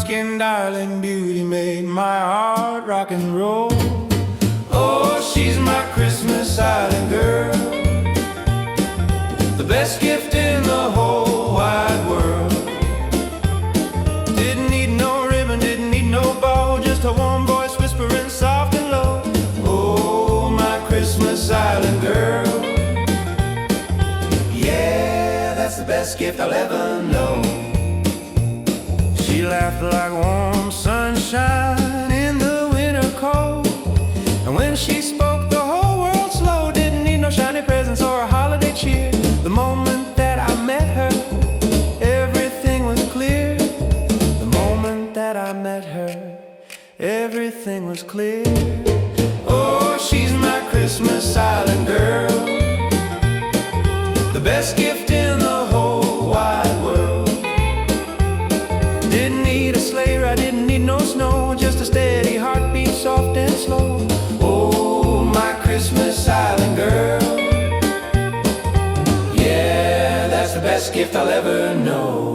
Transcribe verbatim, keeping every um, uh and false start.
dark-skinned darling beauty made my heart rock and roll. Oh, she's my Christmas island girl, the best gift in the whole wide world. Didn't need no ribbon, didn't need no bow, just a warm voice whispering soft and low. Oh, my Christmas island girl, yeah, that's the best gift I'll ever know. She laughed like warm sunshine in the winter cold, and when she spoke the whole world slowed. Didn't need no shiny presents or a holiday cheer. The moment that I met her, everything was clear. The moment that I met her, everything was clear. Oh, she's my Christmas island girl, the best gift in the whole wide world. Didn't need a sleigh ride, didn't need no snow, just a steady heartbeat, soft and slow. Oh, my Christmas island girl, yeah, that's the best gift I'll ever know.